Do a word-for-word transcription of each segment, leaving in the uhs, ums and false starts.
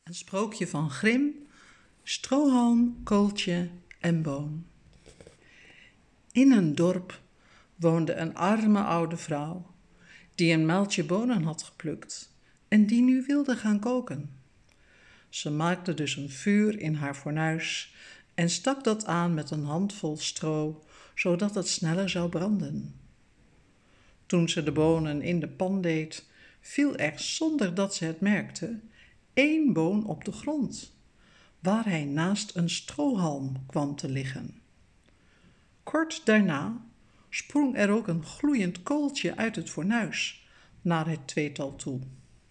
Een sprookje van Grimm, Strohalm, Kooltje en Boon. In een dorp woonde een arme oude vrouw, die een muiltje bonen had geplukt en die nu wilde gaan koken. Ze maakte dus een vuur in haar fornuis en stak dat aan met een handvol stro, zodat het sneller zou branden. Toen ze de bonen in de pan deed, viel er zonder dat ze het merkte één boon op de grond, waar hij naast een strohalm kwam te liggen. Kort daarna sprong er ook een gloeiend kooltje uit het fornuis naar het tweetal toe.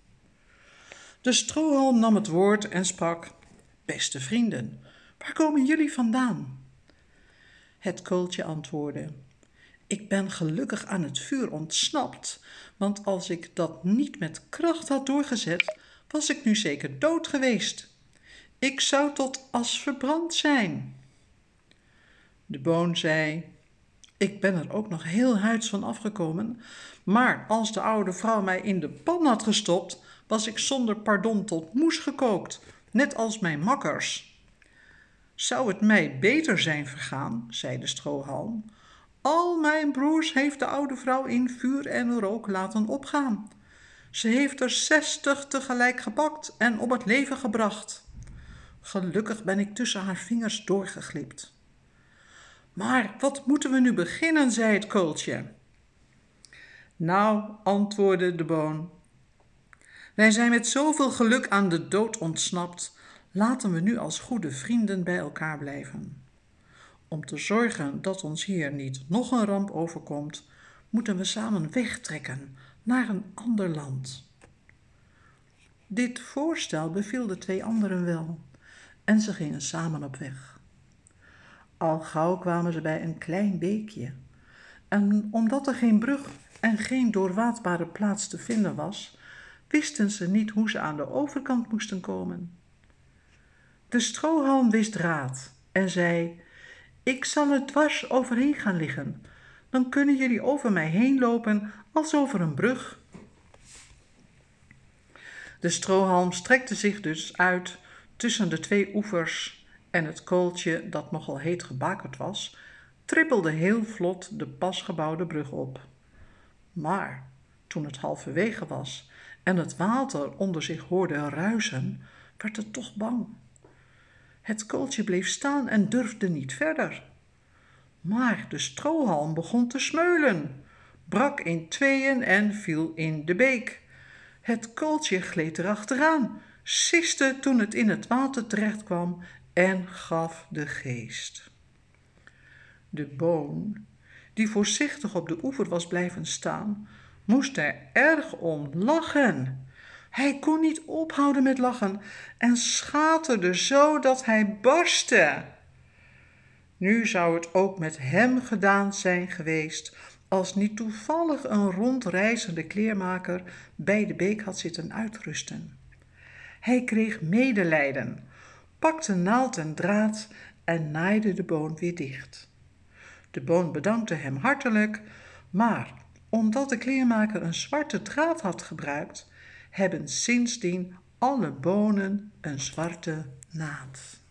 De strohalm nam het woord en sprak: "Beste vrienden, waar komen jullie vandaan?" Het kooltje antwoordde: "Ik ben gelukkig aan het vuur ontsnapt, want als ik dat niet met kracht had doorgezet, was ik nu zeker dood geweest. Ik zou tot as verbrand zijn." De boon zei: "Ik ben er ook nog heel huids van afgekomen, maar als de oude vrouw mij in de pan had gestopt, was ik zonder pardon tot moes gekookt, net als mijn makkers." "Zou het mij beter zijn vergaan," zei de strohalm. "Al mijn broers heeft de oude vrouw in vuur en rook laten opgaan. Ze heeft er zestig tegelijk gepakt en om het leven gebracht. Gelukkig ben ik tussen haar vingers doorgeglipt." "Maar wat moeten we nu beginnen?" zei het kooltje. "Nou," antwoordde de boon, "wij zijn met zoveel geluk aan de dood ontsnapt. Laten we nu als goede vrienden bij elkaar blijven. Om te zorgen dat ons hier niet nog een ramp overkomt, moeten we samen wegtrekken naar een ander land." Dit voorstel beviel de twee anderen wel en ze gingen samen op weg. Al gauw kwamen ze bij een klein beekje en omdat er geen brug en geen doorwaadbare plaats te vinden was, wisten ze niet hoe ze aan de overkant moesten komen. De strohalm wist raad en zei: "Ik zal er dwars overheen gaan liggen, dan kunnen jullie over mij heen lopen als over een brug." De strohalm strekte zich dus uit tussen de twee oevers en het kooltje, dat nogal heet gebakerd was, trippelde heel vlot de pas gebouwde brug op. Maar toen het halverwege was en het water onder zich hoorde ruisen, werd het toch bang. Het kooltje bleef staan en durfde niet verder. Maar de strohalm begon te smeulen, brak in tweeën en viel in de beek. Het kooltje gleed erachteraan, siste toen het in het water terecht kwam en gaf de geest. De boon, die voorzichtig op de oever was blijven staan, moest er erg om lachen. Hij kon niet ophouden met lachen en schaterde zo dat hij barstte. Nu zou het ook met hem gedaan zijn geweest als niet toevallig een rondreizende kleermaker bij de beek had zitten uitrusten. Hij kreeg medelijden, pakte naald en draad en naaide de boon weer dicht. De boon bedankte hem hartelijk, maar omdat de kleermaker een zwarte draad had gebruikt, hebben sindsdien alle bonen een zwarte naad.